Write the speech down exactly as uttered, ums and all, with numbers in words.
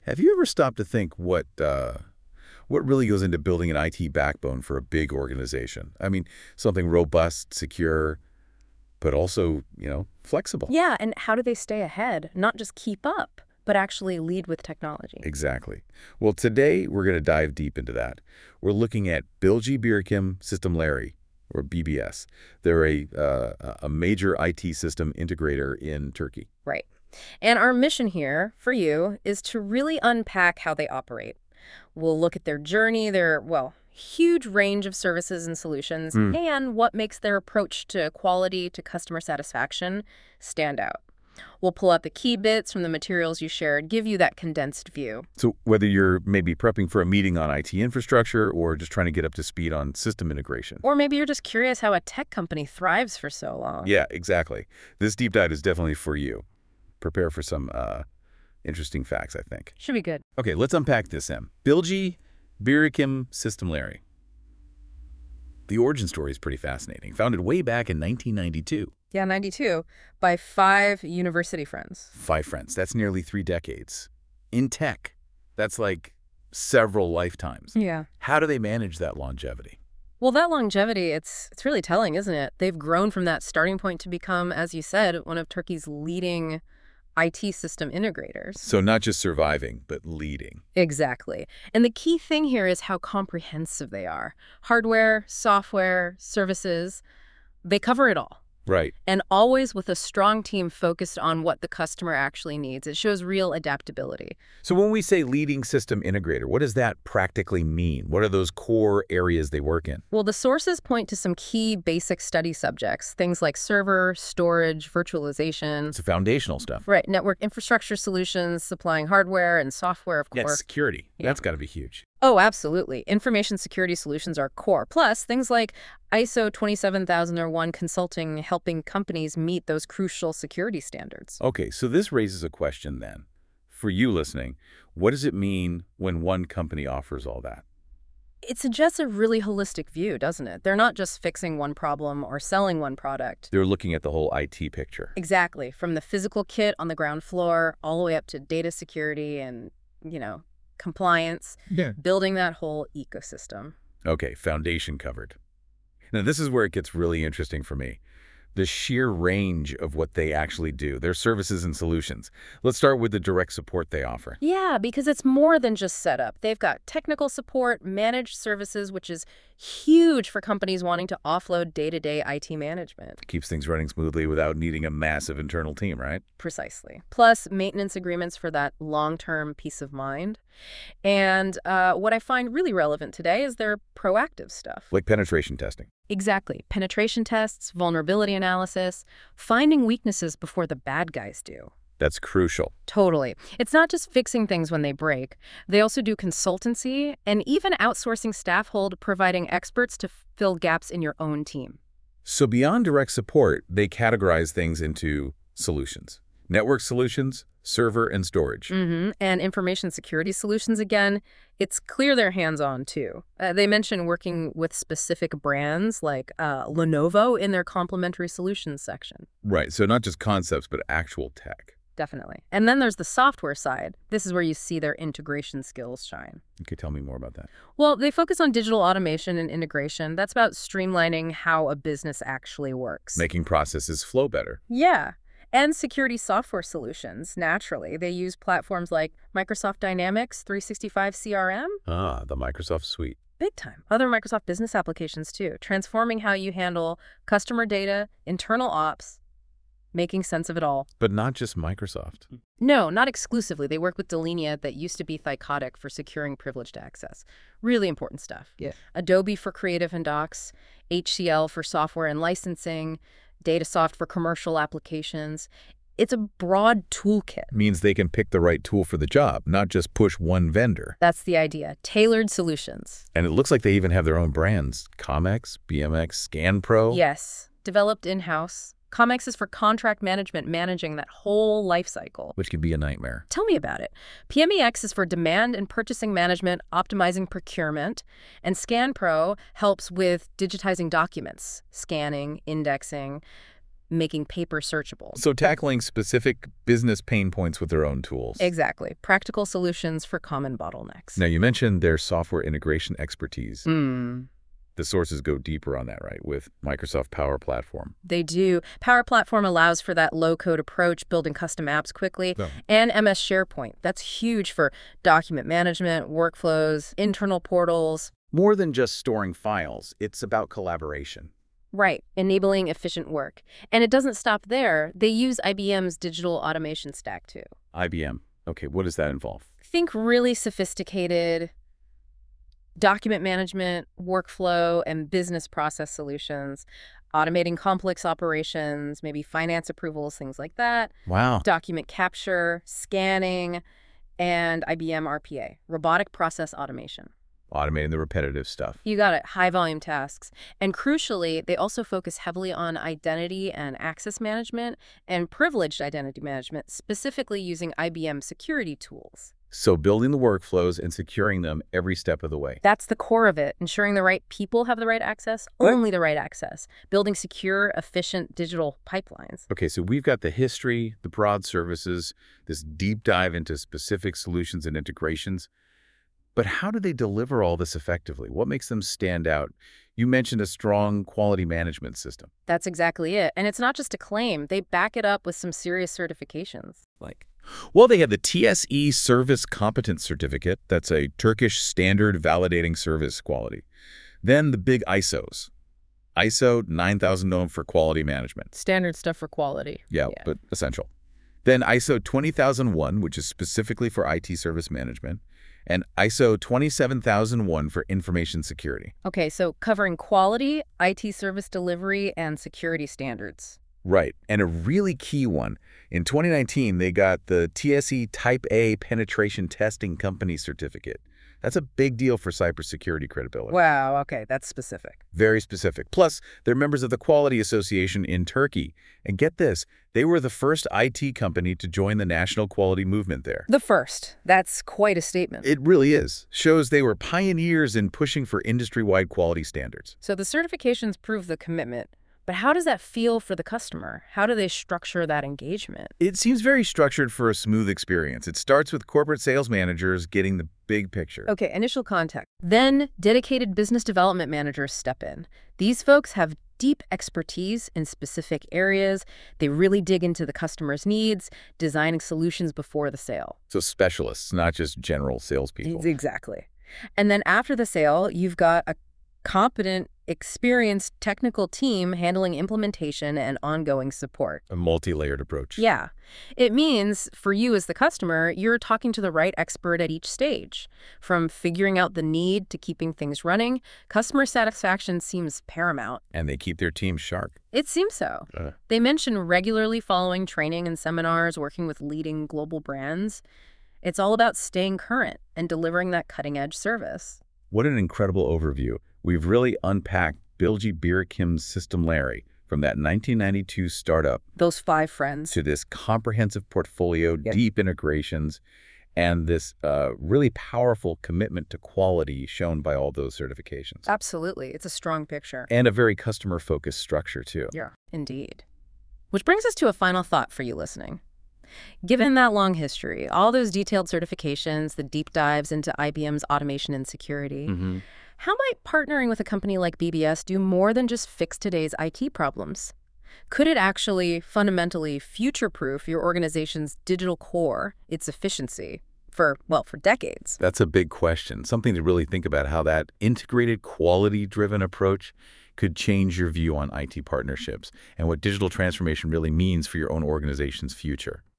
Have you ever stopped to think what uh, what really goes into building an I T backbone for a big organization? I mean, something robust, secure, but also, you know, flexible. Yeah, and how do they stay ahead? Not just keep up, but actually lead with technology. Exactly. Well, today we're going to dive deep into that. We're looking at Bilgi Birikim Systemleri, or B B S. They're a, uh, a major I T system integrator in Turkey. Right. And our mission here, for you, is to really unpack how they operate. We'll look at their journey, their, well, huge range of services and solutions, Hmm. and what makes their approach to quality, to customer satisfaction, stand out. We'll pull out the key bits from the materials you shared, give you that condensed view. So whether you're maybe prepping for a meeting on I T infrastructure or just trying to get up to speed on system integration. Or maybe you're just curious how a tech company thrives for so long. Yeah, exactly. This deep dive is definitely for you. Prepare for some uh, interesting facts, I think. Should be good. Okay, let's unpack this, Em. Bilgi Birikim Systemleri. The origin story is pretty fascinating. Founded way back in nineteen ninety-two. Yeah, ninety-two, by five university friends. Five friends. That's nearly three decades. In tech, that's like several lifetimes. Yeah. How do they manage that longevity? Well, that longevity, it's it's really telling, isn't it? They've grown from that starting point to become, as you said, one of Turkey's leading I T system integrators. So not just surviving, but leading. Exactly. And the key thing here is how comprehensive they are. Hardware, software, services, they cover it all. Right. And always with a strong team focused on what the customer actually needs. It shows real adaptability. So when we say leading system integrator, what does that practically mean? What are those core areas they work in? Well, the sources point to some key basic study subjects, things like server, storage, virtualization. It's foundational stuff. Right, network infrastructure solutions, supplying hardware and software, of Yeah, course. security. Yeah. That's got to be huge. Oh, absolutely. Information security solutions are core. Plus, things like I S O twenty-seven thousand one consulting helping companies meet those crucial security standards. Okay, so this raises a question then. For you listening, what does it mean when one company offers all that? It suggests a really holistic view, doesn't it? They're not just fixing one problem or selling one product. They're looking at the whole I T picture. Exactly. From the physical kit on the ground floor all the way up to data security and, you know, compliance, Yeah. building that whole ecosystem. Okay, foundation covered. Now, this is where it gets really interesting for me. The sheer range of what they actually do, their services and solutions. Let's start with the direct support they offer. Yeah, because it's more than just setup. They've got technical support, managed services, which is huge for companies wanting to offload day-to-day I T management. Keeps things running smoothly without needing a massive internal team, right? Precisely. Plus, maintenance agreements for that long-term peace of mind. And uh, what I find really relevant today is their proactive stuff. Like penetration testing. Exactly. Penetration tests, vulnerability analysis, finding weaknesses before the bad guys do. That's crucial. Totally. It's not just fixing things when they break. They also do consultancy and even outsourcing staff hold, providing experts to fill gaps in your own team. So beyond direct support, they categorize things into solutions. Network solutions, server, and storage. Mm-hmm. And information security solutions, again, it's clear they're hands-on, too. Uh, they mention working with specific brands like uh, Lenovo in their complementary solutions section. Right, so not just concepts, but actual tech. Definitely. And then there's the software side. This is where you see their integration skills shine. Okay, tell me more about that. Well, they focus on digital automation and integration. That's about streamlining how a business actually works. Making processes flow better. Yeah. And security software solutions, naturally. They use platforms like Microsoft Dynamics three sixty-five C R M. Ah, the Microsoft suite. Big time. Other Microsoft business applications, too. Transforming how you handle customer data, internal ops, making sense of it all. But not just Microsoft. No, not exclusively. They work with Delinea, that used to be Thycotic, for securing privileged access. Really important stuff. Yeah. Adobe for creative and docs, H C L for software and licensing, Datasoft for commercial applications. It's a broad toolkit. Means they can pick the right tool for the job, not just push one vendor. That's the idea. Tailored solutions. And it looks like they even have their own brands. Comex, B M X, ScanPro. Yes. Developed in-house. Comex is for contract management, managing that whole life cycle. Which can be a nightmare. Tell me about it. P M E X is for demand and purchasing management, optimizing procurement. And ScanPro helps with digitizing documents, scanning, indexing. making paper searchable. So tackling specific business pain points with their own tools. Exactly. Practical solutions for common bottlenecks. Now, you mentioned their software integration expertise. Hmm. The sources go deeper on that, right, with Microsoft Power Platform. They do. Power Platform allows for that low-code approach, building custom apps quickly, Oh. and M S SharePoint. That's huge for document management, workflows, internal portals. More than just storing files, it's about collaboration. Right, enabling efficient work. And it doesn't stop there. They use I B M's digital automation stack, too. I B M. Okay, what does that involve? Think really sophisticated document management, workflow, and business process solutions, automating complex operations, maybe finance approvals, things like that, Wow. document capture, scanning, and I B M R P A, robotic process automation. Automating the repetitive stuff. You got it, high-volume tasks. And crucially, they also focus heavily on identity and access management and privileged identity management, specifically using I B M security tools. So building the workflows and securing them every step of the way. That's the core of it, ensuring the right people have the right access, What? only the right access, building secure, efficient digital pipelines. Okay, so we've got the history, the broad services, this deep dive into specific solutions and integrations. But how do they deliver all this effectively? What makes them stand out? You mentioned a strong quality management system. That's exactly it. And it's not just a claim. They back it up with some serious certifications. Like, well, they have the T S E Service Competence Certificate. That's a Turkish standard validating service quality. Then the big I S Os. I S O nine thousand known for quality management. Standard stuff for quality. Yeah, Yeah. but essential. Then I S O twenty thousand one, which is specifically for I T service management, and I S O twenty-seven thousand one for information security. Okay, so covering quality, I T service delivery, and security standards. Right, and a really key one. In twenty nineteen, they got the T S E Type A Penetration Testing Company Certificate. That's a big deal for cybersecurity credibility. Wow, okay, that's specific. Very specific. Plus, they're members of the Quality Association in Turkey. And get this, they were the first I T company to join the national quality movement there. The first. That's quite a statement. It really is. Shows they were pioneers in pushing for industry-wide quality standards. So the certifications prove the commitment. But how does that feel for the customer? How do they structure that engagement? It seems very structured for a smooth experience. It starts with corporate sales managers getting the big picture. Okay, initial contact. Then dedicated business development managers step in. These folks have deep expertise in specific areas. They really dig into the customer's needs, designing solutions before the sale. So specialists, not just general salespeople. Exactly. And then after the sale, you've got a competent, experienced technical team handling implementation and ongoing support. A multi-layered approach. Yeah. It means for you as the customer, you're talking to the right expert at each stage. From figuring out the need to keeping things running, customer satisfaction seems paramount. And they keep their team sharp. It seems so. Uh. They mention regularly following training and seminars, working with leading global brands. It's all about staying current and delivering that cutting-edge service. What an incredible overview. We've really unpacked Bilgi Birichim's System Larry from that nineteen ninety-two startup Those five friends. to this comprehensive portfolio, Yep. deep integrations, and this uh, really powerful commitment to quality shown by all those certifications. Absolutely. It's a strong picture. And a very customer-focused structure, too. Yeah. Indeed. Which brings us to a final thought for you listening. Given that long history, all those detailed certifications, the deep dives into I B M's automation and security, Mm-hmm. how might partnering with a company like B B S do more than just fix today's I T problems? Could it actually fundamentally future-proof your organization's digital core, its efficiency, for, well, for decades? That's a big question. Something to really think about how that integrated, quality-driven approach could change your view on I T partnerships and what digital transformation really means for your own organization's future.